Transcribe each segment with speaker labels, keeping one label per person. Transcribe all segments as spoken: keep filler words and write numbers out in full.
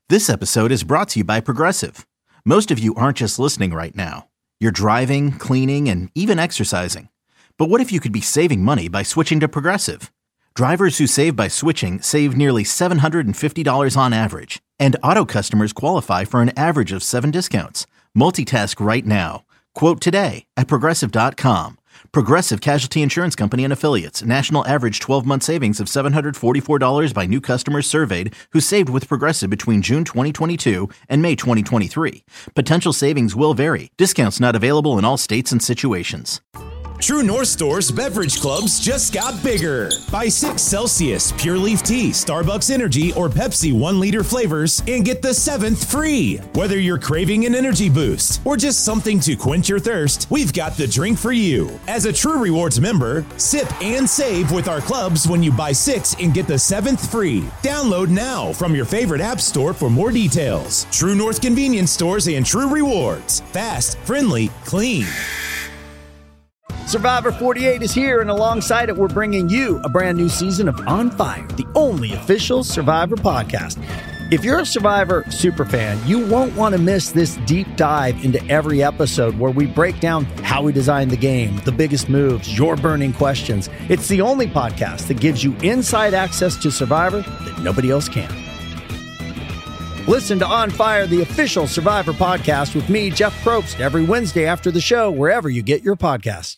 Speaker 1: This episode is brought to you by Progressive. Most of you aren't just listening right now. You're driving, cleaning, and even exercising. But what if you could be saving money by switching to Progressive? Drivers who save by switching save nearly seven hundred fifty dollars on average. And auto customers qualify for an average of seven discounts. Multitask right now. Quote today at Progressive dot com. Progressive Casualty Insurance Company and Affiliates. National average twelve-month savings of seven hundred forty-four dollars by new customers surveyed who saved with Progressive between June twenty twenty-two and May twenty twenty-three. Potential savings will vary. Discounts not available in all states and situations.
Speaker 2: True North Store's beverage clubs just got bigger. Buy six Celsius, Pure Leaf Tea, Starbucks Energy, or Pepsi one liter flavors and get the seventh free. Whether you're craving an energy boost or just something to quench your thirst, we've got the drink for you. As a True Rewards member, sip and save with our clubs when you buy six and get the seventh free. Download now from your favorite app store for more details. True North Convenience Stores and True Rewards. Fast, friendly, clean.
Speaker 3: Survivor forty-eight is here, and alongside it, we're bringing you a brand new season of On Fire, the only official Survivor podcast. If you're a Survivor superfan, you won't want to miss this deep dive into every episode where we break down how we designed the game, the biggest moves, your burning questions. It's the only podcast that gives you inside access to Survivor that nobody else can. Listen to On Fire, the official Survivor podcast with me, Jeff Probst, every Wednesday after the show, wherever you get your podcasts.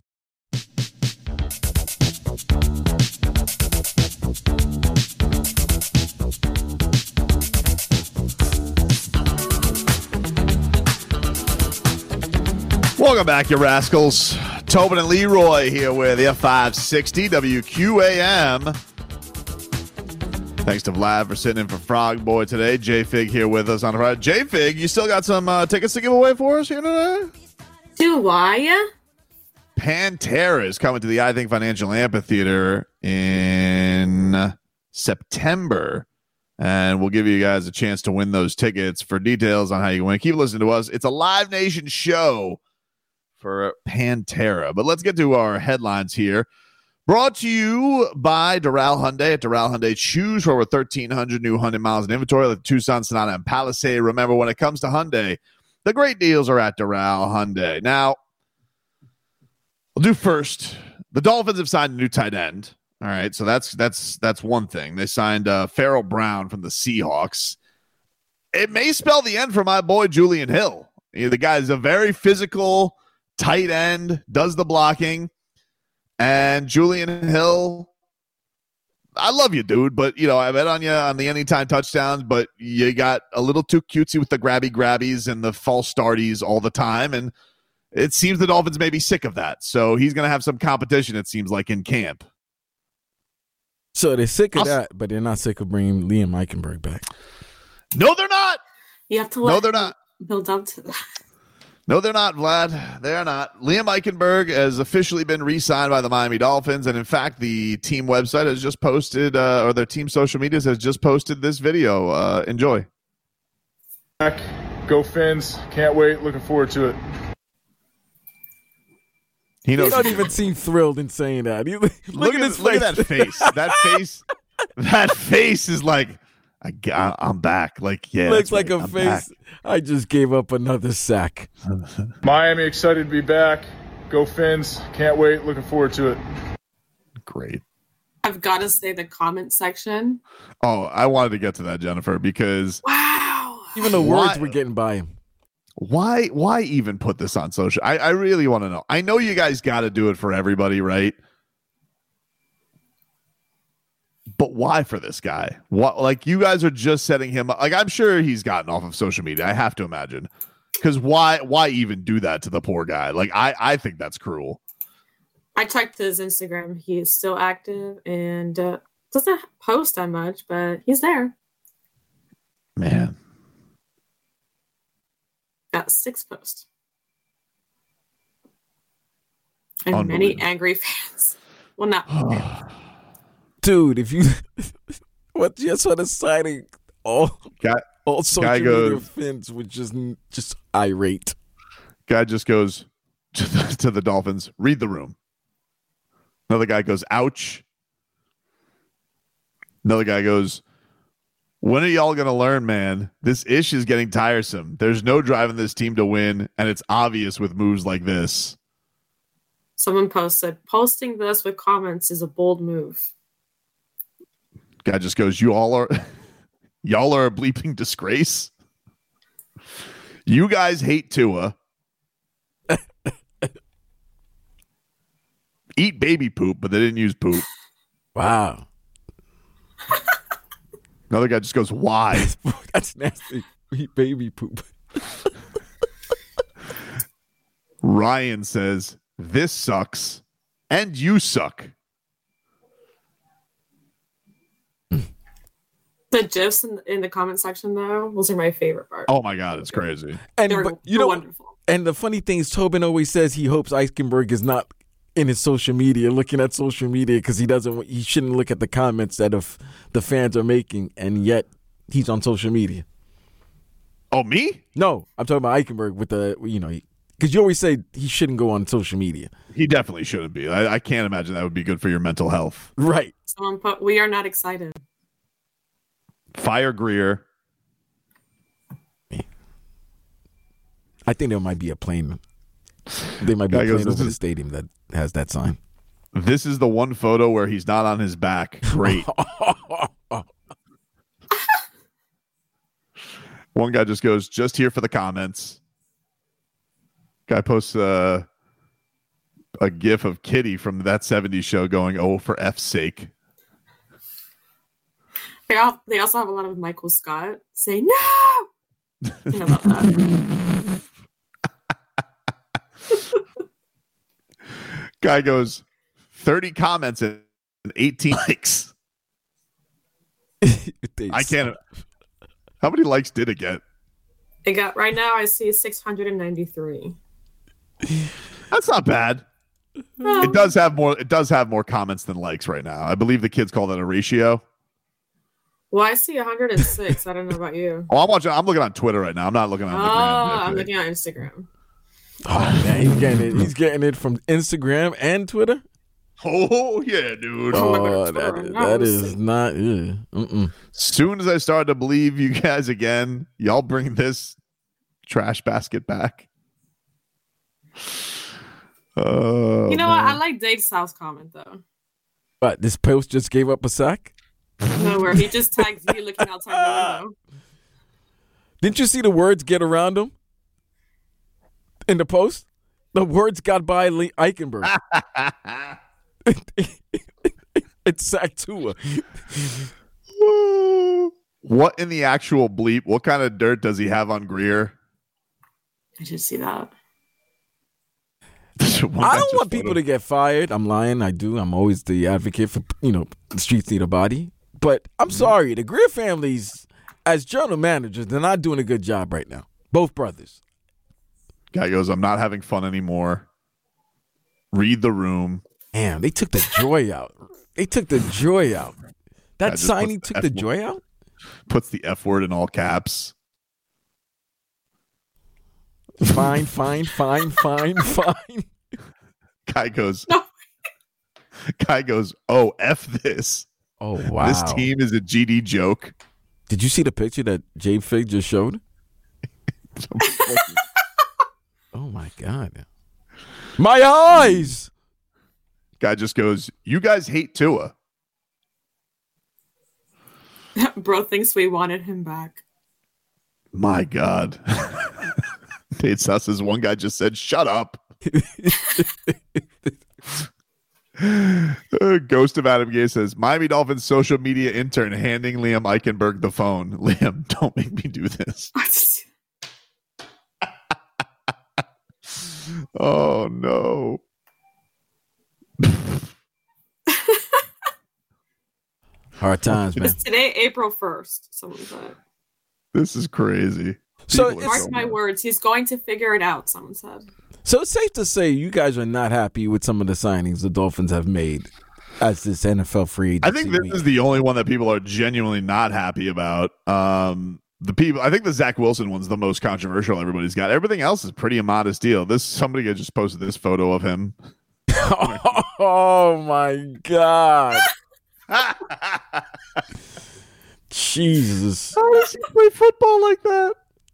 Speaker 4: Welcome back, you rascals. Tobin and Leroy here with F five sixty W Q A M. Thanks to Vlad for sitting in for Frog Boy today. J-Fig here with us on Friday. J-Fig, you still got some uh, tickets to give away for us here today?
Speaker 5: Do I?
Speaker 4: Pantera is coming to the I Think Financial Amphitheater in September. And we'll give you guys a chance to win those tickets. For details on how you win, keep listening to us. It's a Live Nation show for Pantera. But let's get to our headlines here. Brought to you by Doral Hyundai. At Doral Hyundai, choose for over thirteen hundred new Hyundai miles in inventory like the Tucson, Sonata, and Palisade. Remember, when it comes to Hyundai, the great deals are at Doral Hyundai. Now, we'll do first. The Dolphins have signed a new tight end. All right, so that's that's that's one thing. They signed uh, Farrell Brown from the Seahawks. It may spell the end for my boy Julian Hill. You know, the guy's a very physical tight end, does the blocking. And Julian Hill, I love you, dude, but, you know, I bet on you on the anytime touchdowns, but you got a little too cutesy with the grabby grabbies and the false starties all the time, and it seems the Dolphins may be sick of that. So he's going to have some competition, it seems like, in camp.
Speaker 6: So they're sick of
Speaker 4: I'll,
Speaker 6: that, but they're not sick of bringing Liam Eichenberg back.
Speaker 4: No, they're not.
Speaker 5: You have to let
Speaker 4: no, they're not.
Speaker 5: build up to that.
Speaker 4: No, they're not, Vlad. They are not. Liam Eichenberg has officially been re-signed by the Miami Dolphins, and in fact, the team website has just posted, uh, or their team social medias has just posted this video. Uh, enjoy.
Speaker 7: Back. Go Fins. Can't wait. Looking forward to it.
Speaker 4: He knows.
Speaker 6: You don't even seem thrilled in saying that. You, look,
Speaker 4: look
Speaker 6: at
Speaker 4: at
Speaker 6: his
Speaker 4: look
Speaker 6: face.
Speaker 4: at that face. That face. That face is like, I, got- I'm back. Like, yeah,
Speaker 6: Looks
Speaker 4: that's
Speaker 6: like
Speaker 4: right.
Speaker 6: a
Speaker 4: I'm
Speaker 6: face.
Speaker 4: back.
Speaker 6: I just gave up another sack.
Speaker 7: Miami excited to be back. Go Fins. Can't wait. Looking forward to it.
Speaker 4: Great.
Speaker 5: I've got to say the comment section.
Speaker 4: Oh, I wanted to get to that, Jennifer, because
Speaker 5: Wow.
Speaker 6: Even the
Speaker 4: Why-
Speaker 6: words were getting by him.
Speaker 4: why why even put this on social? I, I really want to know. I know you guys got to do it for everybody, right? But why for this guy? What, like, you guys are just setting him up. Like, I'm sure he's gotten off of social media. I have to imagine. Because why why even do that to the poor guy? Like, I, I think that's cruel.
Speaker 5: I checked his Instagram. He is still active and uh, doesn't post that much, but he's there.
Speaker 4: Man.
Speaker 5: Got six posts. And many angry fans. Well, not
Speaker 6: Dude, if you what just on the signing, all
Speaker 4: guy,
Speaker 6: all social
Speaker 4: guy
Speaker 6: media
Speaker 4: goes,
Speaker 6: fans were just just irate.
Speaker 4: Guy just goes to the, to the Dolphins, read the room. Another guy goes, ouch. Another guy goes, When are y'all going to learn, man? This ish is getting tiresome. There's no driving this team to win, and it's obvious with moves like this.
Speaker 5: Someone posted, posting this with comments is a bold move.
Speaker 4: Guy just goes, you all are, y'all are a bleeping disgrace. You guys hate Tua. Eat baby poop, but they didn't use poop.
Speaker 6: Wow.
Speaker 4: Another guy just goes, why?
Speaker 6: That's nasty. Eat baby poop.
Speaker 4: Ryan says, this sucks, and you suck.
Speaker 5: The GIFs in, in the comment section, though, those are my favorite part.
Speaker 4: Oh, my God, it's crazy.
Speaker 6: And
Speaker 5: They're,
Speaker 6: but, you
Speaker 5: they're
Speaker 6: know,
Speaker 5: wonderful.
Speaker 6: And the funny thing is, Tobin always says he hopes Eichenberg is not in his social media, looking at social media, because he doesn't. He shouldn't look at the comments that if the fans are making, and yet he's on social media.
Speaker 4: Oh, me?
Speaker 6: No, I'm talking about Eichenberg with the, you know, because you always say he shouldn't go on social media.
Speaker 4: He definitely shouldn't be. I, I can't imagine that would be good for your mental health.
Speaker 6: Right.
Speaker 5: Someone put, we are not excited.
Speaker 4: Fire Greer.
Speaker 6: I think there might be a plane. There might be
Speaker 4: Guy
Speaker 6: a
Speaker 4: goes,
Speaker 6: plane over
Speaker 4: "This
Speaker 6: the
Speaker 4: is-
Speaker 6: stadium that has that sign.
Speaker 4: This is the one photo where he's not on his back. Great. One guy just goes, just here for the comments. Guy posts uh, a gif of Kitty from That seventies Show going, oh, for F's sake.
Speaker 5: They, all, they also have a lot of Michael Scott saying, no! You know about that.
Speaker 4: Guy goes, thirty comments and eighteen likes. I can't. How many likes did it get?
Speaker 5: It got, right now, I see six hundred ninety-three.
Speaker 4: That's not bad.
Speaker 5: Well,
Speaker 4: It does have more. It does have more comments than likes right now. I believe the kids call that a ratio.
Speaker 5: well, I see one hundred six. I don't know about you.
Speaker 4: Oh, I'm watching. I'm looking on Twitter right now. I'm not looking on
Speaker 5: Oh,
Speaker 4: the gram.
Speaker 5: I'm looking at Instagram.
Speaker 6: Oh man, he's getting it. He's getting it from Instagram and Twitter.
Speaker 4: Oh yeah, dude.
Speaker 6: Oh, that is, that is not. Yeah. Mm-mm.
Speaker 4: Soon as I started to believe you guys again, y'all bring this trash basket back. Oh,
Speaker 5: You know what?
Speaker 4: man.
Speaker 5: I like Dave South's comment, though.
Speaker 6: But this post just gave up a sack.
Speaker 5: No, where he just tags you looking outside the window.
Speaker 6: Didn't you see the words get around him in the post? The words got by Lee Eichenberg. It's sack Tua.
Speaker 4: What in the actual bleep? What kind of dirt does he have on Greer?
Speaker 5: I did see that.
Speaker 6: I don't want people to get fired. I'm lying. I do. I'm always the advocate for, you know, the streets need a body. But I'm sorry. The Greer families, as general managers, they're not doing a good job right now. Both brothers.
Speaker 4: Guy goes, I'm not having fun anymore. Read the room.
Speaker 6: Damn, they took the joy out. They took the joy out. That
Speaker 4: just
Speaker 6: signing
Speaker 4: puts the
Speaker 6: took the
Speaker 4: F
Speaker 6: joy out?
Speaker 4: Puts the F word in all caps.
Speaker 6: Fine, fine, fine, fine, fine.
Speaker 4: Guy goes, Guy goes, oh, F this.
Speaker 6: Oh, wow.
Speaker 4: This team is a G D joke.
Speaker 6: Did you see the picture that Jay Fig just showed? Oh, my God. My eyes!
Speaker 4: Guy just goes, you guys hate Tua.
Speaker 5: Bro thinks we wanted him back.
Speaker 4: My God. Tate Sus says one guy just said, shut up. uh, Ghost of Adam Gay says, Miami Dolphins social media intern handing Liam Eichenberg the phone. Liam, don't make me do this. Oh, no.
Speaker 6: Hard times, man.
Speaker 5: It's today, April first. Someone said.
Speaker 4: This is crazy.
Speaker 6: So
Speaker 4: People are
Speaker 5: Mark
Speaker 4: so
Speaker 5: my
Speaker 4: mad.
Speaker 5: words, he's going to figure it out, someone said.
Speaker 6: So it's safe to say you guys are not happy with some of the signings the Dolphins have made as this N F L free agency
Speaker 4: I think this
Speaker 6: week.
Speaker 4: is the only one that people are genuinely not happy about. Um, the people, I think the Zach Wilson one's the most controversial. Everybody's got everything else is pretty a modest deal. This somebody just posted this photo of him.
Speaker 6: Oh my God. Jesus.
Speaker 4: How does he play football like that?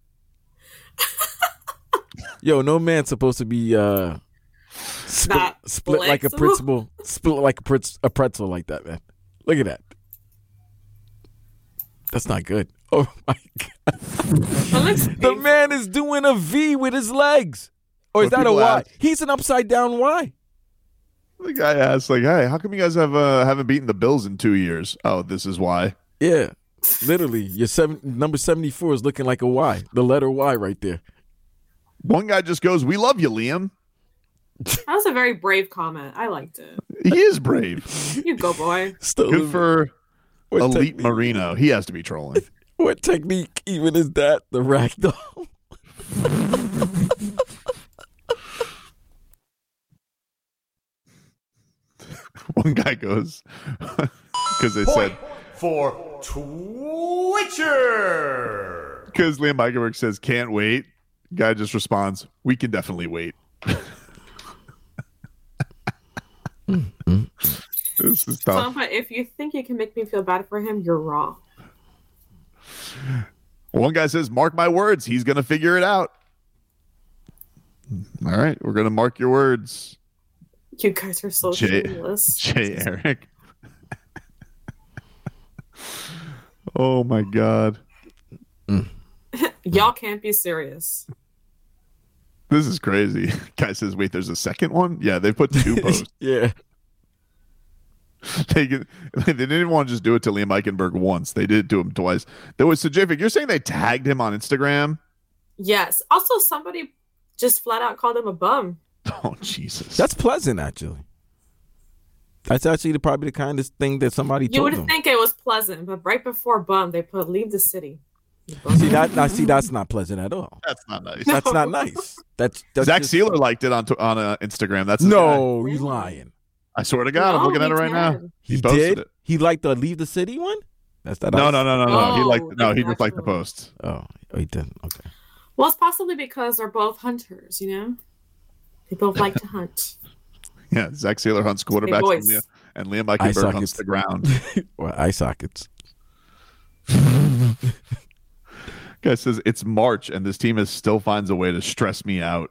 Speaker 6: Yo, no man's supposed to be uh, split,
Speaker 5: Not
Speaker 6: split like a
Speaker 5: flexible.
Speaker 6: principal, split like a, pretz, a pretzel like that, man. Look at that. That's not good. Oh my God. The man is doing a V with his legs. Or is
Speaker 4: What
Speaker 6: that a
Speaker 4: people
Speaker 6: Y?
Speaker 4: ask-
Speaker 6: He's an upside down Y.
Speaker 4: The guy asked, like, "Hey, how come you guys have uh, haven't beaten the Bills in two years?" Oh, this is why.
Speaker 6: Yeah. Literally, your seven, number seventy-four is looking like a Y. The letter Y right there.
Speaker 4: One guy just goes, "We love you, Liam."
Speaker 5: That was a very brave comment. I liked it.
Speaker 4: He is brave.
Speaker 5: You go, boy.
Speaker 6: Still
Speaker 4: Good for
Speaker 6: what
Speaker 4: Elite
Speaker 6: technique,
Speaker 4: Marino. He has to be trolling.
Speaker 6: What technique even is that? The ragdoll.
Speaker 4: One guy goes because they said
Speaker 8: for Twitcher.
Speaker 4: because Liam Eichenberg says can't wait. Guy just responds, "We can definitely wait." This is
Speaker 5: So,
Speaker 4: tough.
Speaker 5: but if you think you can make me feel bad for him, you're wrong.
Speaker 4: One guy says, "Mark my words, he's gonna figure it out." All right, we're gonna mark your words,
Speaker 5: You guys are so
Speaker 4: Jay,
Speaker 5: shameless.
Speaker 4: Jay Eric. Oh my God,
Speaker 5: Y'all can't be serious.
Speaker 4: this is crazy. Guy says, "Wait, there's a second one." Yeah, they put two posts.
Speaker 6: Yeah.
Speaker 4: They, get, they didn't even want to just do it to Liam Eichenberg once. They did it to him twice. There was so Jafik, you're saying they tagged him on Instagram?
Speaker 5: Yes. Also, somebody just flat out called him a bum.
Speaker 4: Oh Jesus,
Speaker 6: That's pleasant, actually. That's actually the, probably the kindest thing that somebody
Speaker 5: You
Speaker 6: told
Speaker 5: would
Speaker 6: him.
Speaker 5: think it was pleasant, but right before bum, they put leave the city.
Speaker 6: See that? Now, see, that's not pleasant at all.
Speaker 4: that's not nice.
Speaker 6: That's not nice. That's, that's
Speaker 4: Zach
Speaker 6: just-
Speaker 4: Sealer liked it on t- on uh, Instagram. That's his
Speaker 6: No,
Speaker 4: guy.
Speaker 6: you lying.
Speaker 4: I swear to God, I'm
Speaker 5: No,
Speaker 4: looking at
Speaker 5: he
Speaker 4: it right now.
Speaker 5: did.
Speaker 4: He,
Speaker 6: He
Speaker 4: posted
Speaker 6: did.
Speaker 4: it.
Speaker 6: He liked the leave the city one. That's that.
Speaker 4: No, no, no, no, no. He
Speaker 5: Oh,
Speaker 4: liked no. He
Speaker 5: that's
Speaker 4: just liked the
Speaker 5: actual.
Speaker 4: post.
Speaker 6: Oh, oh, he did. Okay.
Speaker 5: Well, it's possibly because they're both hunters, you know? They both like to hunt.
Speaker 4: Yeah, Zach Sealer hunts quarterbacks
Speaker 5: boys.
Speaker 4: and Liam, and Liam
Speaker 6: Eye
Speaker 4: Eichenberg
Speaker 6: sockets.
Speaker 4: hunts the ground.
Speaker 6: Well, eye sockets.
Speaker 4: Guy says it's March and this team is still finds a way to stress me out.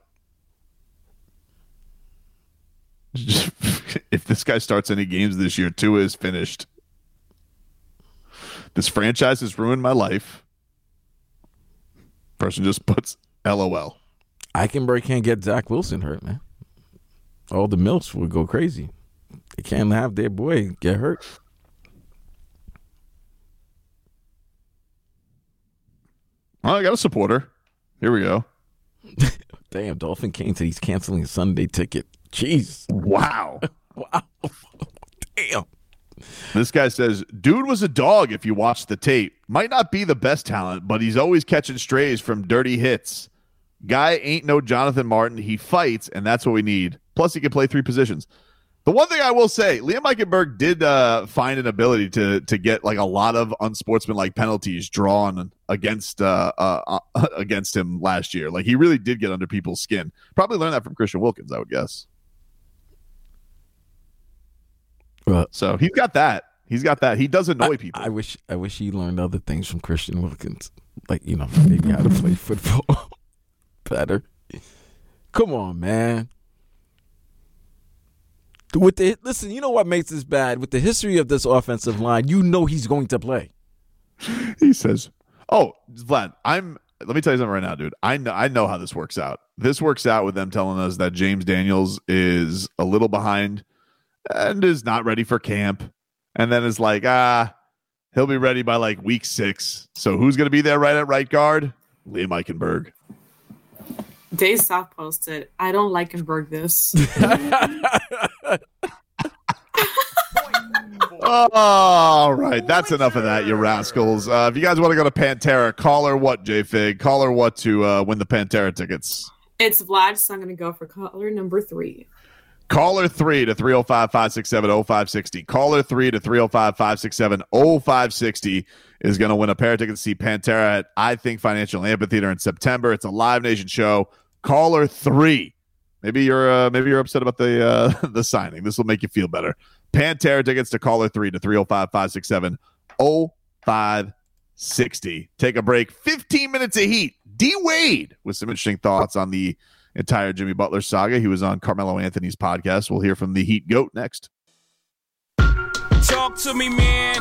Speaker 4: If this guy starts any games this year, Tua is finished. This franchise has ruined my life. Person just puts LOL.
Speaker 6: Eichenberg can't get Zach Wilson hurt, man. All the milks would go crazy. They can't have their boy get hurt.
Speaker 4: Well, I got a supporter. Here we go.
Speaker 6: Damn, Dolphin Kane said he's canceling his Sunday ticket. Jeez.
Speaker 4: Wow.
Speaker 6: Wow. Damn.
Speaker 4: This guy says, dude was a dog if you watch the tape. Might not be the best talent, but he's always catching strays from dirty hits. Guy ain't no Jonathan Martin. He fights, and that's what we need. Plus, he can play three positions. The one thing I will say, Liam Eichenberg did uh, find an ability to to get like a lot of unsportsmanlike penalties drawn against uh, uh, uh, against him last year. Like he really did get under people's skin. Probably learned that from Christian Wilkins, I would guess.
Speaker 6: Well,
Speaker 4: So he's got that. He's got that. He does annoy
Speaker 6: I,
Speaker 4: people.
Speaker 6: I wish I wish he learned other things from Christian Wilkins. Like, you know, maybe how to play football better. Come on, man. With the listen, you know what makes this bad? With the history of this offensive line, you know he's going to play.
Speaker 4: He says, "Oh, Vlad, I'm. Let me tell you something right now, dude. I know. I know how this works out. This works out with them telling us that James Daniels is a little behind and is not ready for camp, and then it's like, ah, he'll be ready by like week six. So who's going to be there right at right guard? Liam Eichenberg.
Speaker 5: Dave South posted, I don't like Eichenberg this.
Speaker 4: All right, that's enough of that, you rascals. Uh, if you guys want to go to Pantera, call her what, J-Fig? Call her what to uh, win the Pantera tickets?
Speaker 5: It's Vlad, so I'm going to go for caller number three.
Speaker 4: Caller three to three oh five, five six seven, oh five six oh. Caller three to three oh five, five six seven, oh five six oh is going to win a pair of tickets to see Pantera at I Think Financial Amphitheater in September. It's a Live Nation show. Caller three. Maybe you're uh, maybe you're upset about the uh, the signing. This will make you feel better. Pantera tickets to caller three to three oh five, five six seven, oh five sixty. Take a break. fifteen minutes of heat. D Wade with some interesting thoughts on the entire Jimmy Butler saga. He was on Carmelo Anthony's podcast. We'll hear from the Heat GOAT next.
Speaker 8: Talk to me, man.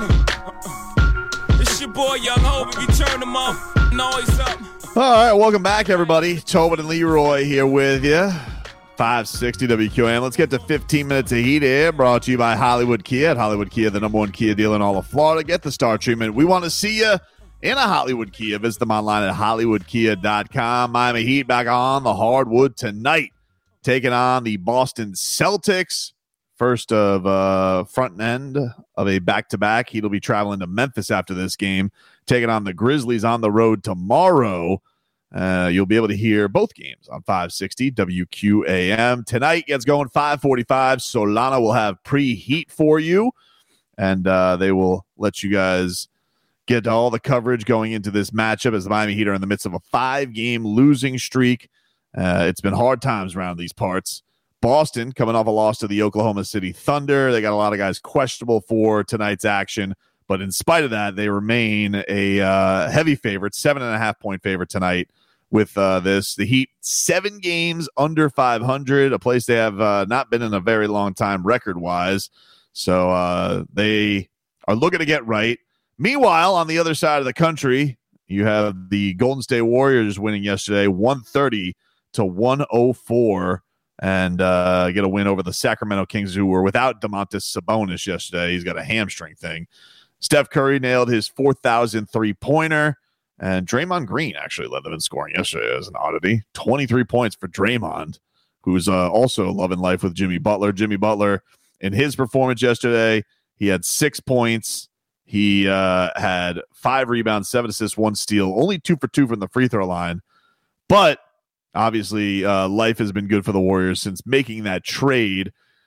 Speaker 8: It's your boy, Young Hope. If you turn them up, noise up.
Speaker 4: All right, welcome back, everybody. Tobin and Leroy here with you. five sixty W Q A M. Let's get to fifteen minutes of heat here. Brought to you by Hollywood Kia. At Hollywood Kia, the number one Kia dealer in all of Florida. Get the star treatment. We want to see you in a Hollywood Kia. Visit them online at hollywood kia dot com. Miami Heat back on the hardwood tonight, taking on the Boston Celtics. First of uh, front end of a back-to-back. Heat will be traveling to Memphis after this game, taking on the Grizzlies on the road tomorrow. Uh, you'll be able to hear both games on five sixty W Q A M. Tonight gets going five forty-five. Solana will have pre-heat for you, and uh, they will let you guys get all the coverage going into this matchup as the Miami Heat are in the midst of a five-game losing streak. Uh, it's been hard times around these parts. Boston coming off a loss to the Oklahoma City Thunder. They got a lot of guys questionable for tonight's action, but in spite of that, they remain a uh, heavy favorite, seven and a half point favorite tonight with uh, this. The Heat, seven games under five hundred, a place they have uh, not been in a very long time record-wise. So uh, they are looking to get right. Meanwhile, on the other side of the country, you have the Golden State Warriors winning yesterday, one thirty to one oh four. And uh, get a win over the Sacramento Kings, who were without Domantas Sabonis yesterday. He's got a hamstring thing. Steph Curry nailed his four thousand three-pointer, and Draymond Green actually led them in scoring yesterday as an oddity. twenty-three points for Draymond, who's uh, also loving life with Jimmy Butler. Jimmy Butler, in his performance yesterday, he had six points. He uh, had five rebounds, seven assists, one steal, only two for two from the free throw line. But obviously, uh, life has been good for the Warriors since making that trade.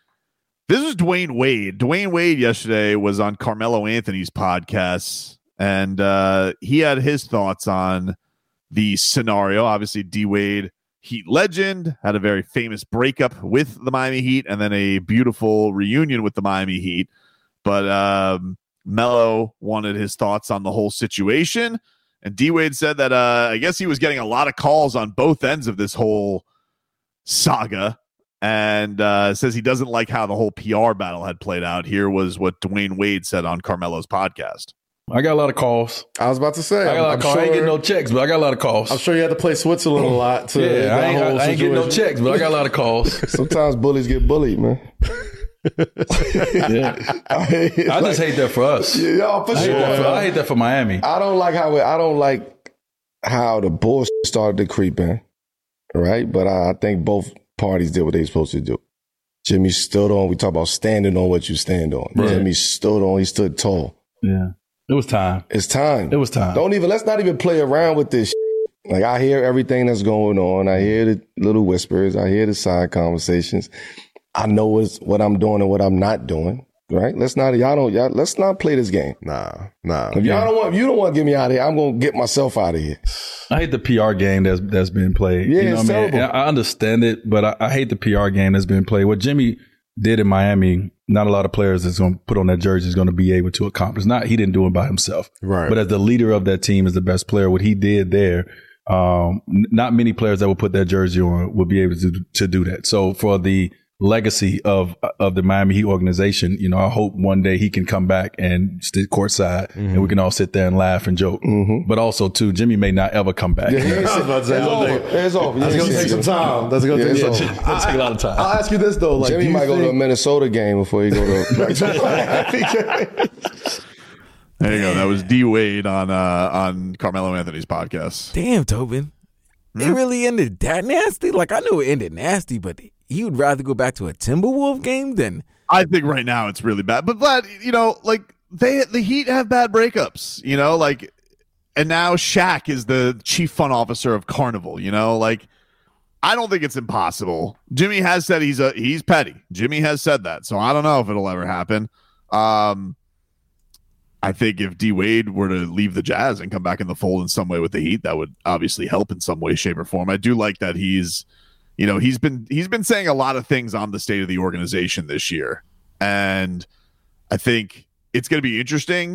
Speaker 4: This is Dwayne Wade. Dwayne Wade yesterday was on Carmelo Anthony's podcast, and uh, he had his thoughts on the scenario. Obviously, D Wade, Heat legend, had a very famous breakup with the Miami Heat and then a beautiful reunion with the Miami Heat. But um, Melo wanted his thoughts on the whole situation. And D-Wade said that uh, I guess he was getting a lot of calls on both ends of this whole saga, and uh, says he doesn't like how the whole P R battle had played out. Here was what Dwayne Wade said on Carmelo's podcast.
Speaker 9: I got a lot of calls.
Speaker 10: I was about to say.
Speaker 9: I got a lot of calls. Sure, I ain't getting no checks, but I got a lot of calls.
Speaker 10: I'm sure you had to play Switzerland a lot. To
Speaker 9: yeah, I ain't, I, I ain't getting no checks, but I got a lot of calls.
Speaker 10: Sometimes bullies get bullied, man.
Speaker 9: yeah. I, I like, just hate that for us.
Speaker 10: Yeah, y'all, for
Speaker 9: I,
Speaker 10: sure.
Speaker 9: hate that for, I hate that for Miami.
Speaker 10: I don't like how it, I don't like how the bullshit started to creep in, right? But I, I think both parties did what they were supposed to do. Jimmy stood on. We talk about standing on what you stand on. Right. Jimmy stood on. He stood tall.
Speaker 9: Yeah, it was time.
Speaker 10: It's time.
Speaker 9: It was time.
Speaker 10: Don't even. Let's not even play around with this. Shit. Like I hear everything that's going on. I hear the little whispers. I hear the side conversations. I know what's, what I'm doing and what I'm not doing, right? Let's not, y'all don't, y'all, let's not play this game.
Speaker 11: Nah, nah.
Speaker 10: If y'all don't want, if you don't want to get me out of here, I'm going to get myself out of here.
Speaker 9: I hate the P R game that's, that's been played.
Speaker 10: Yeah,
Speaker 9: you know
Speaker 10: it's
Speaker 9: what I mean?
Speaker 10: terrible.
Speaker 9: I understand it, but I, I hate the P R game that's been played. What Jimmy did in Miami, not a lot of players that's going to put on that jersey is going to be able to accomplish. Not, he didn't do it by himself.
Speaker 11: Right.
Speaker 9: But as the leader of that team, as the best player, what he did there, um, not many players that will put that jersey on will be able to, to do that. So for the legacy of of the Miami Heat organization, you know, I hope one day he can come back and sit courtside mm-hmm. and we can all sit there and laugh and joke. Mm-hmm. But also, too, Jimmy may not ever come back.
Speaker 10: Yeah, yeah, it's, it's, it's over. It's over.
Speaker 11: That's going to take some time. That's going to
Speaker 10: yeah,
Speaker 11: take,
Speaker 9: yeah, take a lot of time.
Speaker 11: I'll ask you this, though. Like,
Speaker 10: Jimmy might
Speaker 11: think...
Speaker 10: go to a Minnesota game before he go to
Speaker 4: There you go. That was D Wade on uh, on Carmelo Anthony's podcast.
Speaker 6: Damn, Tobin. Hmm? It really ended that nasty? Like, I knew it ended nasty, but he would rather go back to a Timberwolf game than...
Speaker 4: I think right now it's really bad. But, Vlad, you know, like, they the Heat have bad breakups, you know? Like, and now Shaq is the chief fun officer of Carnival, you know? Like, I don't think it's impossible. Jimmy has said he's a he's petty. Jimmy has said that. So I don't know if it'll ever happen. Um... I think if D Wade were to leave the Jazz and come back in the fold in some way with the Heat, that would obviously help in some way, shape, or form. I do like that he's, you know, he's been he's been saying a lot of things on the state of the organization this year, and I think it's going to be interesting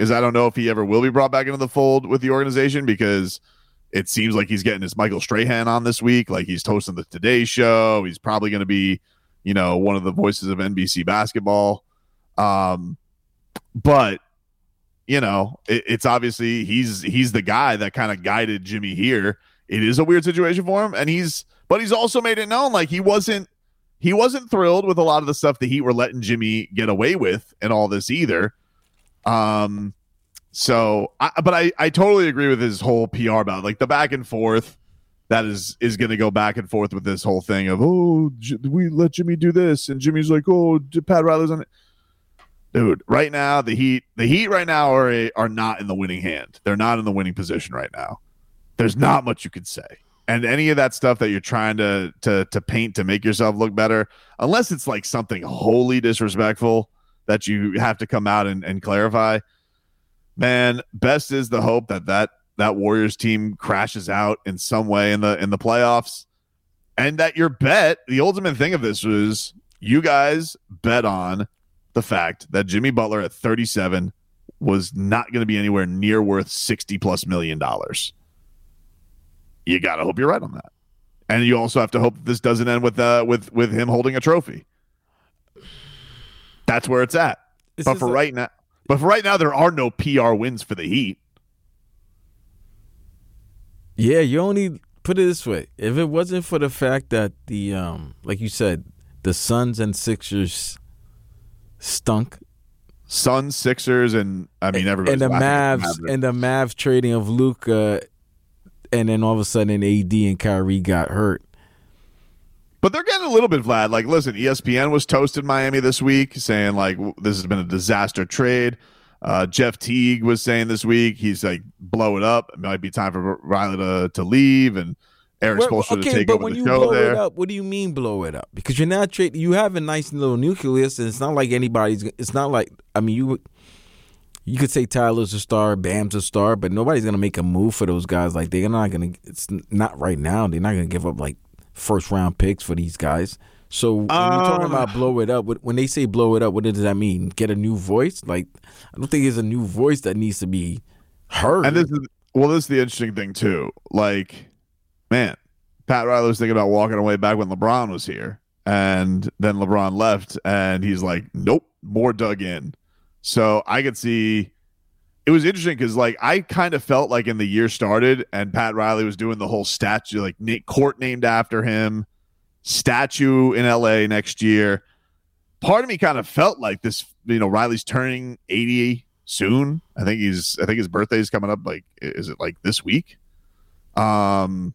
Speaker 4: is I don't know if he ever will be brought back into the fold with the organization, because it seems like he's getting his Michael Strahan on this week. Like, he's hosting the Today Show. He's probably going to be, you know, one of the voices of N B C basketball. Um, but, you know, it, it's obviously he's he's the guy that kind of guided Jimmy here. It is a weird situation for him, and he's but he's also made it known like he wasn't he wasn't thrilled with a lot of the stuff the Heat were letting Jimmy get away with and all this either. Um, so, I, but I I totally agree with his whole P R about it. Like the back and forth that is is going to go back and forth with this whole thing of, oh, J- we let Jimmy do this, and Jimmy's like, oh, Pat Riley's on it. Dude, right now the Heat, the Heat right now are a, are not in the winning hand. They're not in the winning position right now. There's not much you could say, and any of that stuff that you're trying to to to paint to make yourself look better, unless it's like something wholly disrespectful that you have to come out and, and clarify. Man, best is the hope that that that Warriors team crashes out in some way in the in the playoffs, and that your bet, the ultimate thing of this was you guys bet on the fact that Jimmy Butler at thirty-seven was not going to be anywhere near worth sixty plus million dollars. You got to hope you're right on that. And you also have to hope that this doesn't end with uh, with with him holding a trophy. That's where it's at.
Speaker 6: This
Speaker 4: but for
Speaker 6: a-
Speaker 4: right now, but for right now, there are no P R wins for the Heat.
Speaker 6: Yeah, you only put it this way. If it wasn't for the fact that the um like you said, the Suns and Sixers stunk.
Speaker 4: Suns, Sixers, and I mean everybody.
Speaker 6: And the Mavs and the Mavs trading of Luka, and then all of a sudden A D and Kyrie got hurt.
Speaker 4: But they're getting a little bit, Vlad. Like, listen, E S P N was toasted Miami this week, saying like this has been a disaster trade. Uh, Jeff Teague was saying this week he's like, blow it up. It might be time for Riley to, to leave and Eric
Speaker 6: Well,
Speaker 4: Spoelstra
Speaker 6: okay,
Speaker 4: to take
Speaker 6: but
Speaker 4: over
Speaker 6: when
Speaker 4: the
Speaker 6: you
Speaker 4: show
Speaker 6: blow
Speaker 4: there.
Speaker 6: it up, what do you mean blow it up? Because you're not trading. You have a nice little nucleus, and it's not like anybody's. It's not like I mean you. You could say Tyler's a star, Bam's a star, but nobody's gonna make a move for those guys. Like they're not gonna. It's not right now. They're not gonna give up like first round picks for these guys. So when
Speaker 4: Um,
Speaker 6: you're talking about blow it up, what- when they say blow it up, what does that mean? Get a new voice? Like I don't think there's a new voice that needs to be heard.
Speaker 4: And this is well, this is the interesting thing too. Like, man, Pat Riley was thinking about walking away back when LeBron was here, and then LeBron left, and he's like, nope, more dug in. So I could see it was interesting because like I kind of felt like in the year started and Pat Riley was doing the whole statue, like Nick court named after him, statue in L A next year. Part of me kind of felt like this, you know, Riley's turning eighty soon. I think he's I think his birthday is coming up. Like, is it like this week? Um,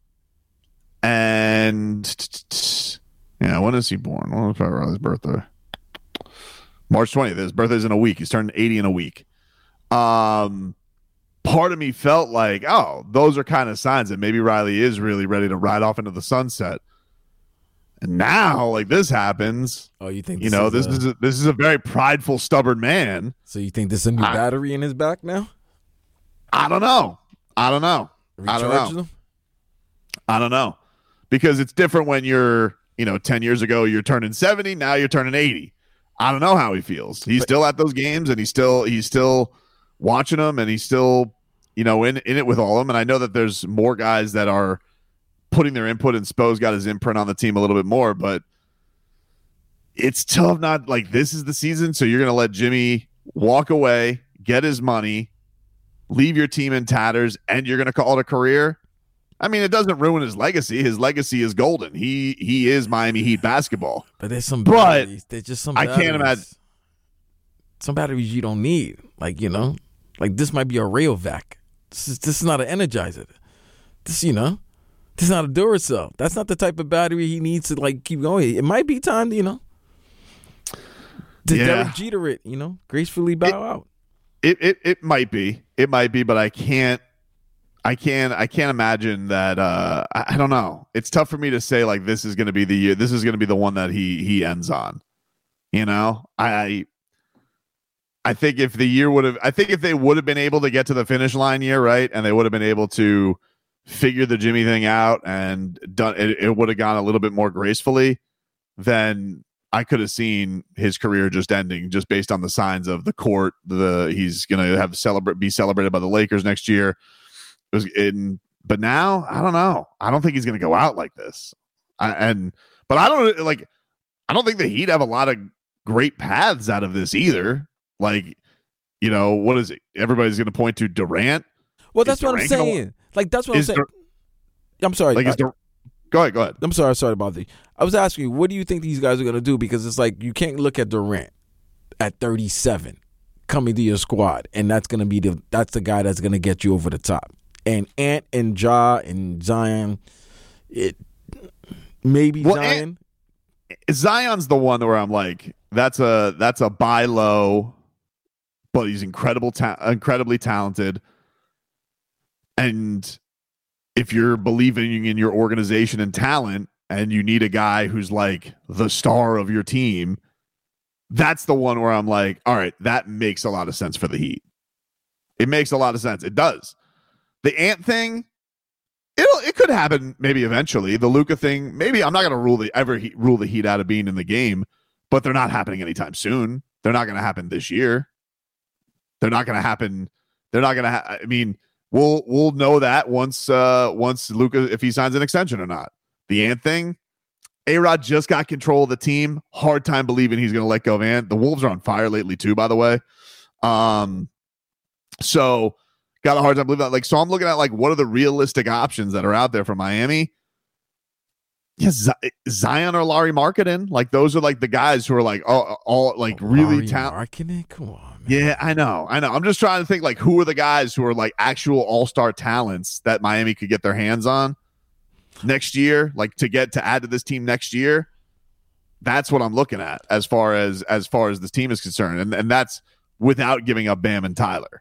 Speaker 4: and yeah, when is he born? When was Pat Riley's birthday? March twentieth. His birthday's in a week. He's turning eighty in a week. Um, part of me felt like, oh, those are kind of signs that maybe Riley is really ready to ride off into the sunset. And now, like this happens.
Speaker 6: Oh, you think
Speaker 4: you
Speaker 6: this
Speaker 4: know
Speaker 6: is
Speaker 4: this
Speaker 6: a-
Speaker 4: is a, this is a very prideful, stubborn man.
Speaker 6: So you think there's a new
Speaker 4: I-
Speaker 6: battery in his back now?
Speaker 4: I don't know. I don't know. I don't
Speaker 6: Recharge
Speaker 4: know.
Speaker 6: them?
Speaker 4: I don't know because it's different when you're, you know, ten years ago you're turning seventy. Now you're turning eighty. I don't know how he feels. He's
Speaker 6: But-
Speaker 4: still at those games, and he's still he's still watching them, and he's still, you know, in in it with all of them. And I know that there's more guys that are putting their input, and Spo's got his imprint on the team a little bit more. But it's tough. Not like this is the season, so you're going to let Jimmy walk away, get his money, leave your team in tatters, and you're going to call it a career. I mean, it doesn't ruin his legacy. His legacy is golden. He he is Miami Heat basketball.
Speaker 6: But there's some
Speaker 4: But
Speaker 6: batteries. There's just some
Speaker 4: I
Speaker 6: batteries.
Speaker 4: can't imagine.
Speaker 6: Some batteries you don't need. Like, you know, like this might be a Rayovac. This is, this is not an Energizer. This, you know, this is not a Duracell. That's not the type of battery he needs to, like, keep going. It might be time to, you know, to
Speaker 4: Yeah.
Speaker 6: Derek Jeter it, you know, gracefully bow
Speaker 4: It-
Speaker 6: out.
Speaker 4: It it it might be. It might be, but I can't I can't I can't imagine that uh I, I don't know. It's tough for me to say like this is gonna be the year this is gonna be the one that he he ends on. You know? I I think if the year would have I think if they would have been able to get to the finish line year, right, and they would have been able to figure the Jimmy thing out and done it, it would have gone a little bit more gracefully, then I could have seen his career just ending just based on the signs of the court. The he's going to have celebrate be celebrated by the Lakers next year. It was in, but now I don't know. I don't think he's going to go out like this. I, and but I don't like. I don't think the Heat have a lot of great paths out of this either. Like, you know, what is it? Everybody's going to point to Durant.
Speaker 6: Well, that's what I'm saying. Gonna, like that's what I'm saying.
Speaker 4: Dur-
Speaker 6: I'm sorry.
Speaker 4: Like,
Speaker 6: I,
Speaker 4: is Dur- go ahead. Go ahead.
Speaker 6: I'm sorry. Sorry about that. I was asking you, what do you think these guys are going to do? Because it's like you can't look at Durant at thirty-seven coming to your squad, and that's going to be the that's the guy that's going to get you over the top. And Ant and Ja and Zion, it maybe
Speaker 4: well,
Speaker 6: Zion.
Speaker 4: Ant, Zion's the one where I'm like, that's a that's a buy low, but he's incredible, ta- incredibly talented, and if you're believing in your organization and talent, and you need a guy who's like the star of your team, that's the one where I'm like, all right, that makes a lot of sense for the Heat. It makes a lot of sense. It does. The Ant thing, it'll it could happen maybe eventually. The Luka thing, maybe I'm not going to rule the ever he, rule the Heat out of being in the game, but they're not happening anytime soon. They're not going to happen this year. They're not going to happen. They're not going to. Ha- I mean, we'll we'll know that once uh, once Luka, if he signs an extension or not. The Ant thing, A-Rod just got control of the team. Hard time believing he's going to let go of Ant. The Wolves are on fire lately too, by the way. Um, so got a hard time believing that. Like, so I'm looking at like what are the realistic options that are out there for Miami? Yes, yeah, Zion or Larry Markkanen. Like those are like the guys who are like all, all like really talented.
Speaker 6: Markkanen, come on. Man.
Speaker 4: Yeah, I know, I know. I'm just trying to think like who are the guys who are like actual all-star talents that Miami could get their hands on next year, like to get to add to this team next year. That's what I'm looking at as far as as far as this team is concerned, and and that's without giving up Bam and Tyler.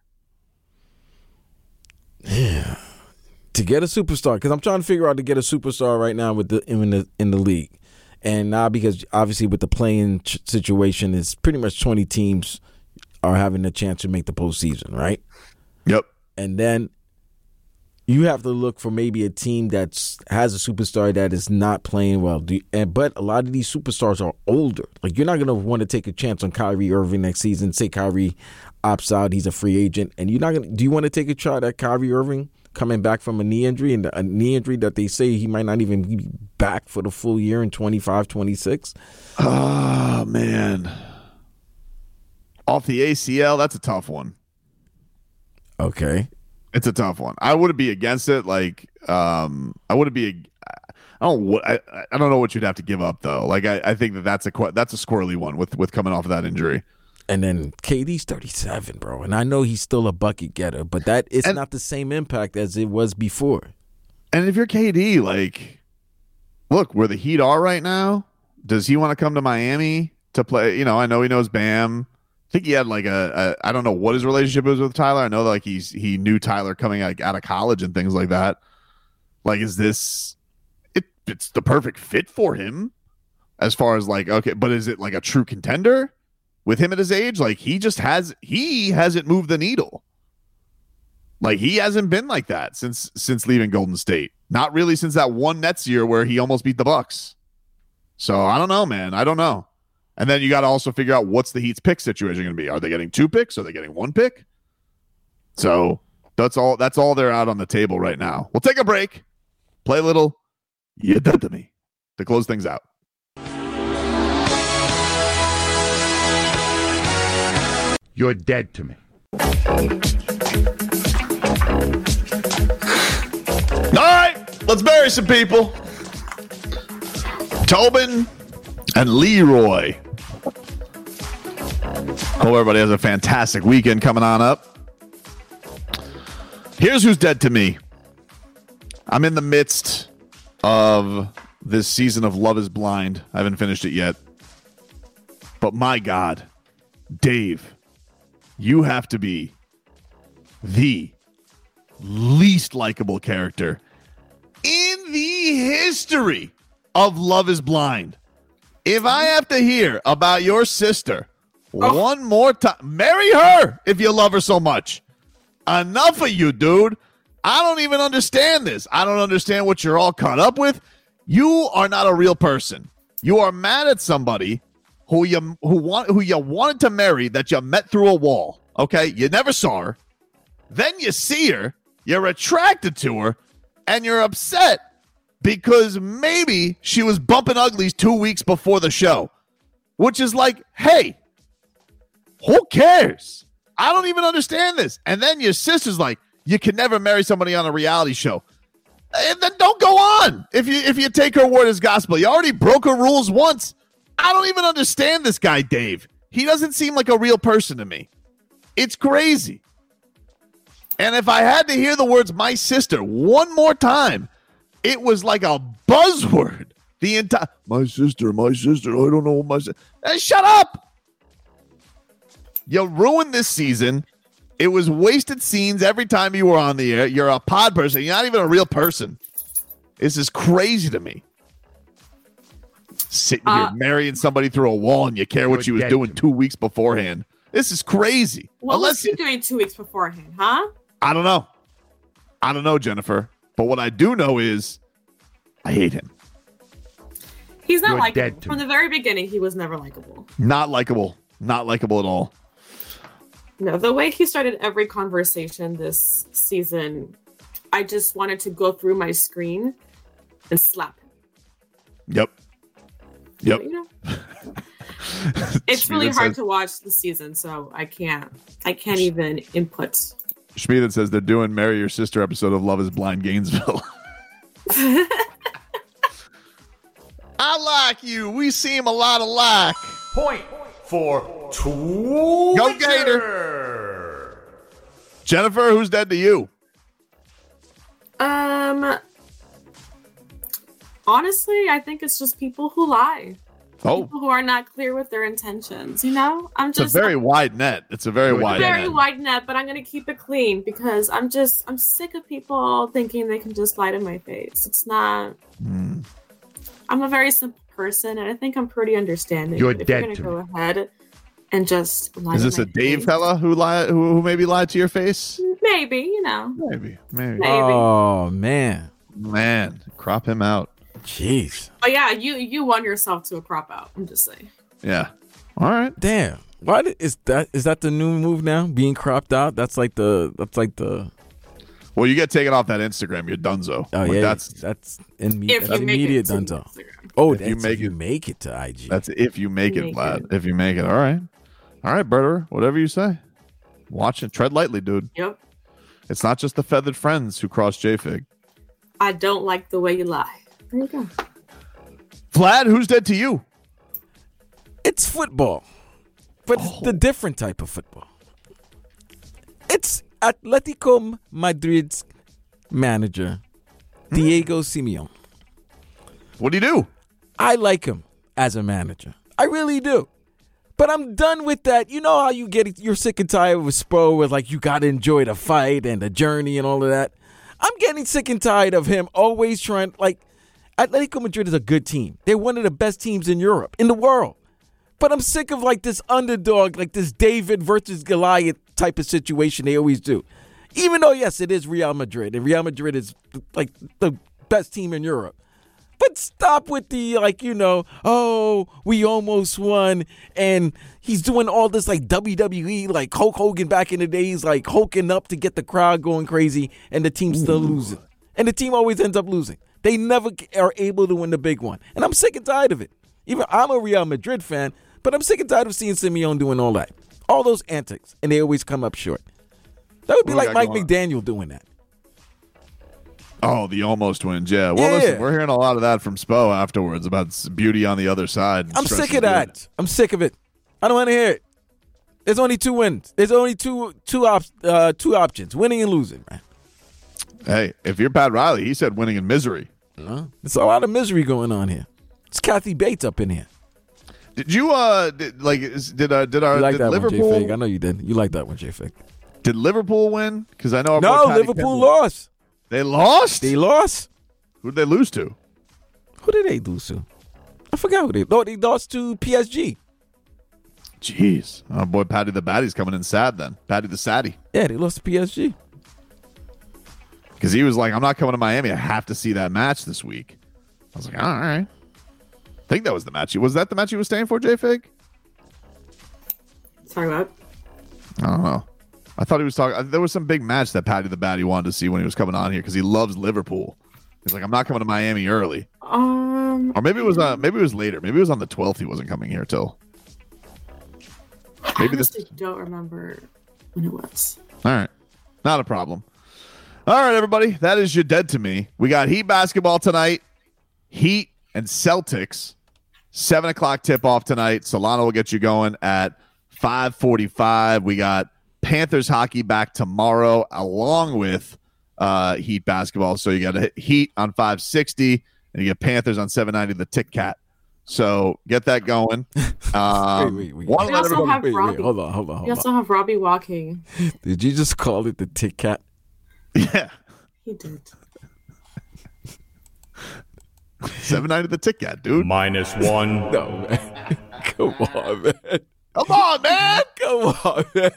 Speaker 6: Yeah, to get a superstar, because I'm trying to figure out to get a superstar right now with the in the in the league, and now because obviously with the playing ch- situation, it's pretty much twenty teams are having a chance to make the postseason, right?
Speaker 4: Yep,
Speaker 6: and then you have to look for maybe a team that has a superstar that is not playing well. Do you, and, but a lot of these superstars are older. Like, you're not going to want to take a chance on Kyrie Irving next season. Say Kyrie opts out, he's a free agent. And you're not going to – do you want to take a shot at Kyrie Irving coming back from a knee injury, and a knee injury that they say he might not even be back for the full year in twenty-five, twenty-six?
Speaker 4: Oh, man. Off the A C L, that's a tough one.
Speaker 6: Okay.
Speaker 4: It's a tough one. I wouldn't be against it. Like, um, I wouldn't be. I don't. What I, I don't know what you'd have to give up though. Like, I, I think that that's a that's a squirrely one with with coming off of that injury.
Speaker 6: And then K D's thirty-seven, bro, and I know he's still a bucket getter, but that is not the same impact as it was before.
Speaker 4: And if you're K D, like, look where the Heat are right now. Does he want to come to Miami to play? You know, I know he knows Bam. I think he had like a, a I don't know what his relationship is with Tyler. I know like he's he knew Tyler coming like out of college and things like that. Like, is this it? It's the perfect fit for him as far as like, okay, but is it like a true contender with him at his age? Like, he just has he hasn't moved the needle. Like, he hasn't been like that since since leaving Golden State. Not really since that one Nets year where he almost beat the Bucks. So I don't know, man. I don't know. And then you got to also figure out what's the Heat's pick situation going to be. Are they getting two picks? Are they getting one pick? So that's all. That's all they're out on the table right now. We'll take a break, play a little "You Dead to Me" to close things out.
Speaker 12: You're dead to me.
Speaker 4: All right, let's bury some people. Tobin and Leroy. Hope everybody has a fantastic weekend coming on up. Here's who's dead to me. I'm in the midst of this season of Love is Blind. I haven't finished it yet. But my God, Dave, you have to be the least likable character in the history of Love is Blind. If I have to hear about your sister oh. one more time, marry her if you love her so much. Enough of you, dude. I don't even understand this. I don't understand what you're all caught up with. You are not a real person. You are mad at somebody who you who want who you wanted to marry that you met through a wall. Okay, you never saw her. Then you see her, you're attracted to her, and you're upset because maybe she was bumping uglies two weeks before the show, which is like, hey, who cares? I don't even understand this. And then your sister's like, you can never marry somebody on a reality show. And then don't go on if you if you take her word as gospel. You already broke her rules once. I don't even understand this guy, Dave. He doesn't seem like a real person to me. It's crazy. And if I had to hear the words "my sister" one more time, it was like a buzzword. The entire my sister, my sister. I don't know my sister. Hey, shut up! You ruined this season. It was wasted scenes every time you were on the air. You're a pod person. You're not even a real person. This is crazy to me. Sitting
Speaker 5: Uh,
Speaker 4: here marrying somebody through a wall and you care what she was doing two weeks beforehand. This is crazy.
Speaker 5: What
Speaker 4: Unless
Speaker 5: was he doing two weeks beforehand, huh?
Speaker 4: I don't know. I don't know, Jennifer. But what I do know is I hate him.
Speaker 5: He's not
Speaker 4: You're
Speaker 5: likable.
Speaker 4: dead to
Speaker 5: From
Speaker 4: me.
Speaker 5: the very beginning, he was never likable.
Speaker 4: Not likable. Not likable at all.
Speaker 5: No, the way he started every conversation this season, I just wanted to go through my screen and slap him.
Speaker 4: Yep. Yep.
Speaker 5: You know? It's really
Speaker 4: Schmieden
Speaker 5: hard
Speaker 4: says-
Speaker 5: to watch the season, so I can't. I can't even input.
Speaker 4: Schmieden says they're doing Marry Your Sister episode of Love is Blind Gainesville. I like you. We seem a lot alike.
Speaker 12: Point for two.
Speaker 4: Go Gator. Jennifer, who's dead to you?
Speaker 5: Um, honestly, I think it's just people who lie.
Speaker 4: Oh,
Speaker 5: People who are not clear with their intentions. You know, I'm
Speaker 4: it's a
Speaker 5: just
Speaker 4: very wide net. It's a very wide
Speaker 5: very
Speaker 4: net.
Speaker 5: wide net, but I'm gonna keep it clean because I'm just I'm sick of people thinking they can just lie to my face. It's not.
Speaker 4: Hmm.
Speaker 5: I'm a very simple person, and I think I'm pretty understanding.
Speaker 4: You're
Speaker 5: But if
Speaker 4: dead
Speaker 5: You're
Speaker 4: to
Speaker 5: gonna go ahead and just lie
Speaker 4: Is
Speaker 5: to
Speaker 4: this
Speaker 5: my
Speaker 4: a Dave
Speaker 5: face.
Speaker 4: fella who lied, who, who maybe lied to your face?
Speaker 5: Maybe, you know.
Speaker 4: Maybe, maybe.
Speaker 5: Maybe.
Speaker 6: Oh man,
Speaker 4: man, crop him out.
Speaker 6: Jeez.
Speaker 5: But yeah, you you won yourself to a crop out. I'm just saying.
Speaker 4: Yeah. All right.
Speaker 6: Damn. Why did, is that? Is that the new move now? Being cropped out? That's like the. That's like the.
Speaker 4: Well, you get taken off that Instagram, you're donezo.
Speaker 6: Oh
Speaker 4: Like,
Speaker 6: yeah,
Speaker 4: that's
Speaker 6: that's in
Speaker 5: If
Speaker 6: that's
Speaker 5: you make
Speaker 6: immediate
Speaker 5: it to
Speaker 6: dunzo.
Speaker 5: Instagram.
Speaker 6: Oh,
Speaker 4: If
Speaker 6: that's
Speaker 4: you
Speaker 6: if
Speaker 4: make
Speaker 6: you
Speaker 4: it-
Speaker 6: make it to I G.
Speaker 4: that's if you make
Speaker 5: You
Speaker 4: it,
Speaker 5: make
Speaker 4: Vlad.
Speaker 5: it.
Speaker 4: If you make it, all right, all right, Berter. Whatever you say. Watch it. Tread lightly, dude.
Speaker 5: Yep.
Speaker 4: It's not just the feathered friends who cross J-Fig.
Speaker 5: I don't like the way you lie. There you go.
Speaker 4: Vlad, who's dead to you?
Speaker 6: It's football, but it's the different type of football. It's Atletico Madrid's manager, Diego Simeone.
Speaker 4: What do you do?
Speaker 6: I like him as a manager. I really do. But I'm done with that. You know how you get, you're sick and tired with Spo, where like you got to enjoy the fight and the journey and all of that. I'm getting sick and tired of him always trying, like, Atletico Madrid is a good team. They're one of the best teams in Europe, in the world. But I'm sick of like this underdog, like this David versus Goliath type of situation they always do. Even though, yes, it is Real Madrid, and Real Madrid is like the best team in Europe. But stop with the, like, you know, oh, we almost won. And he's doing all this, like, W W E, like Hulk Hogan back in the days, like, hulking up to get the crowd going crazy, and the team's still losing. And the team always ends up losing. They never are able to win the big one. And I'm sick and tired of it. Even I'm a Real Madrid fan, but I'm sick and tired of seeing Simeone doing all that. All those antics, and they always come up short. That would be
Speaker 4: What we
Speaker 6: like
Speaker 4: got
Speaker 6: Mike
Speaker 4: going on?
Speaker 6: McDaniel doing that.
Speaker 4: Oh, the almost wins. Yeah. Well,
Speaker 6: Yeah.
Speaker 4: listen, we're hearing a lot of that from Spo afterwards about s- beauty on the other side.
Speaker 6: I'm
Speaker 4: Stress
Speaker 6: sick
Speaker 4: is
Speaker 6: of that.
Speaker 4: good.
Speaker 6: I'm sick of it. I don't want to hear it. There's only two wins. There's only two two op- uh, two options: winning and losing. Man,
Speaker 4: Hey, if you're Pat Riley, he said winning in misery.
Speaker 6: uh, there's a lot of misery going on here. It's Kathy Bates up in here.
Speaker 4: Did you uh did, like is- did uh did our
Speaker 6: You like
Speaker 4: did
Speaker 6: that
Speaker 4: Liverpool
Speaker 6: one, J Fig? I know you did. You like that one, J Fig.
Speaker 4: did Liverpool win? Because I know our
Speaker 6: No,
Speaker 4: boy Patty
Speaker 6: Liverpool
Speaker 4: Campbell-
Speaker 6: lost.
Speaker 4: They lost.
Speaker 6: They lost.
Speaker 4: Who did they lose to?
Speaker 6: Who did they lose to? I forgot who they. No, they lost to P S G.
Speaker 4: Jeez, our boy Patty the Batty's coming in sad. Then Patty the Saddy,
Speaker 6: Yeah, they lost to P S G.
Speaker 4: because he was like, I'm not coming to Miami. I have to see that match this week. I was like, all right. I think that was the match. Was that the match he was staying for, J Fig?
Speaker 5: Sorry, what?
Speaker 4: I don't know. I thought he was talking. There was some big match that Patty the Batty wanted to see when he was coming on here because he loves Liverpool. He's like, I'm not coming to Miami early.
Speaker 5: Um,
Speaker 4: or maybe it was uh, maybe it was later. Maybe it was on the twelfth. He wasn't coming here till. Maybe
Speaker 5: I
Speaker 4: this.
Speaker 5: honestly don't remember when it was.
Speaker 4: All right, not a problem. All right, everybody, that is your dead to me. We got Heat basketball tonight. Heat and Celtics. Seven o'clock tip off tonight. Solana will get you going at five forty-five. We got Panthers hockey back tomorrow, along with uh, Heat basketball. So you got a Heat on five sixty, and you get Panthers on seven ninety. The Tick Cat. So get that going. Um,
Speaker 6: wait, wait, wait.
Speaker 4: one
Speaker 5: We also have
Speaker 6: Wait,
Speaker 5: Robbie.
Speaker 6: wait, hold on, hold on,
Speaker 5: We
Speaker 6: hold
Speaker 5: also
Speaker 6: on.
Speaker 5: have Robbie walking.
Speaker 6: Did you just call it the Tick Cat?
Speaker 4: Yeah,
Speaker 5: He did.
Speaker 4: seven ninety. The Tick Cat, dude.
Speaker 12: Minus one.
Speaker 6: No, man. Come on, man.
Speaker 4: Come on, man.
Speaker 6: Come on, man.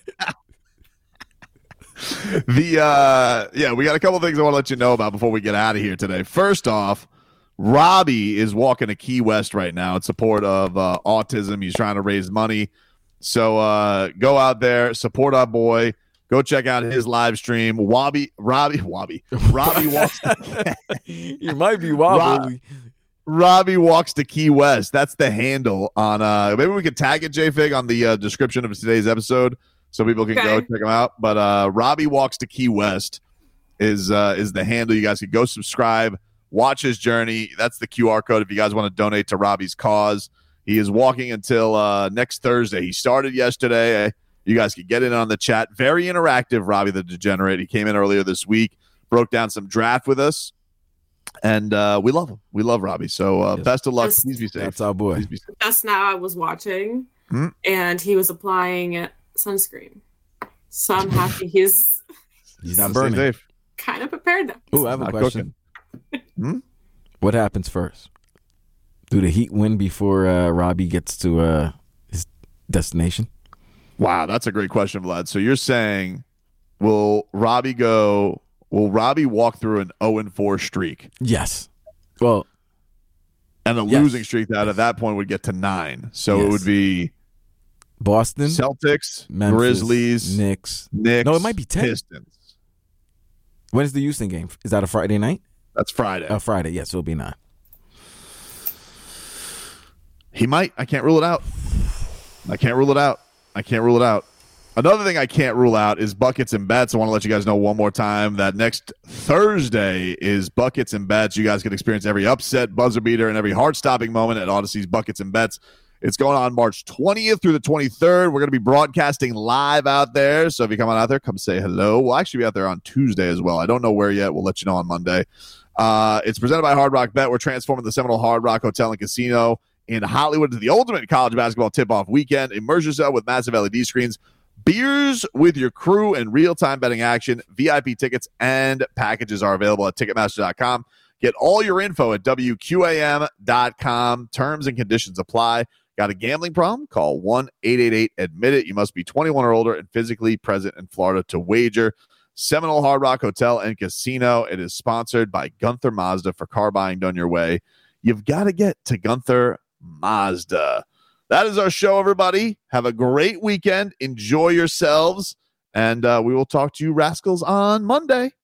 Speaker 4: The uh yeah, we got a couple things I want to let you know about before we get out of here today. First off, Robbie is walking to Key West right now in support of uh, autism. He's trying to raise money. So uh go out there, support our boy. Go check out his live stream. Wobby Robbie Wobby. Robbie walks to,
Speaker 6: You might be wobbly.
Speaker 4: Robbie walks to Key West. That's the handle on uh maybe we could tag it, J-Fig, on the uh, description of today's episode so people can
Speaker 5: Okay.
Speaker 4: go check him out. But uh Robbie walks to Key West is uh is the handle. You guys could go subscribe, watch his journey. That's the Q R code if you guys want to donate to Robbie's cause. He is walking until uh next Thursday. He started yesterday. You guys could get in on the chat. Very interactive, Robbie the Degenerate. He came in earlier this week, broke down some draft with us. And uh, we love him. We love Robbie. So uh,
Speaker 6: Yes.
Speaker 4: best of luck.
Speaker 5: Yes.
Speaker 4: Please be safe.
Speaker 6: That's our boy.
Speaker 4: Please be safe.
Speaker 5: Just now I was watching,
Speaker 4: Hmm?
Speaker 5: and he was applying sunscreen. So I'm happy he's
Speaker 6: He's not
Speaker 4: Stay
Speaker 6: burning.
Speaker 4: safe.
Speaker 5: kind of prepared now.
Speaker 6: Oh, I have a
Speaker 4: Not
Speaker 6: question.
Speaker 4: Hmm?
Speaker 6: What happens first? Do the Heat win before uh, Robbie gets to uh, his destination?
Speaker 4: Wow, that's a great question, Vlad. So you're saying, will Robbie go? Will Robbie walk through an zero and four streak
Speaker 6: Yes. Well,
Speaker 4: and a
Speaker 6: Yes.
Speaker 4: losing streak that at that point would get to nine? So it
Speaker 6: Yes.
Speaker 4: would be
Speaker 6: Boston,
Speaker 4: Celtics,
Speaker 6: Memphis,
Speaker 4: Grizzlies,
Speaker 6: Knicks.
Speaker 4: Knicks.
Speaker 6: No, it might be ten.
Speaker 4: Pistons.
Speaker 6: When is the Houston game? Is that a Friday night?
Speaker 4: That's Friday.
Speaker 6: Uh, Friday, yes, it'll be nine.
Speaker 4: He might. I can't rule it out. I can't rule it out. I can't rule it out. Another thing I can't rule out is buckets and bets. I want to let you guys know one more time that next Thursday is buckets and bets. You guys can experience every upset, buzzer beater, and every heart-stopping moment at Odyssey's Buckets and Bets. It's going on March twentieth through the twenty-third. We're going to be broadcasting live out there. So if you come on out there, come say hello. We'll actually be out there on Tuesday as well. I don't know where yet. We'll let you know on Monday. Uh, it's presented by Hard Rock Bet. We're transforming the Seminole Hard Rock Hotel and Casino in Hollywood to the ultimate college basketball tip-off weekend. Immerse yourself with massive L E D screens, beers with your crew, and real-time betting action. V I P tickets and packages are available at Ticketmaster dot com. Get all your info at W Q A M dot com. Terms and conditions apply. Got a gambling problem? Call one eight eight eight admit it. You must be twenty-one or older and physically present in Florida to wager. Seminole Hard Rock Hotel and Casino. It is sponsored by Gunther Mazda. For car buying done your way, you've got to get to Gunther Mazda. That is our show, everybody. Have a great weekend. Enjoy yourselves. And uh, we will talk to you rascals on Monday.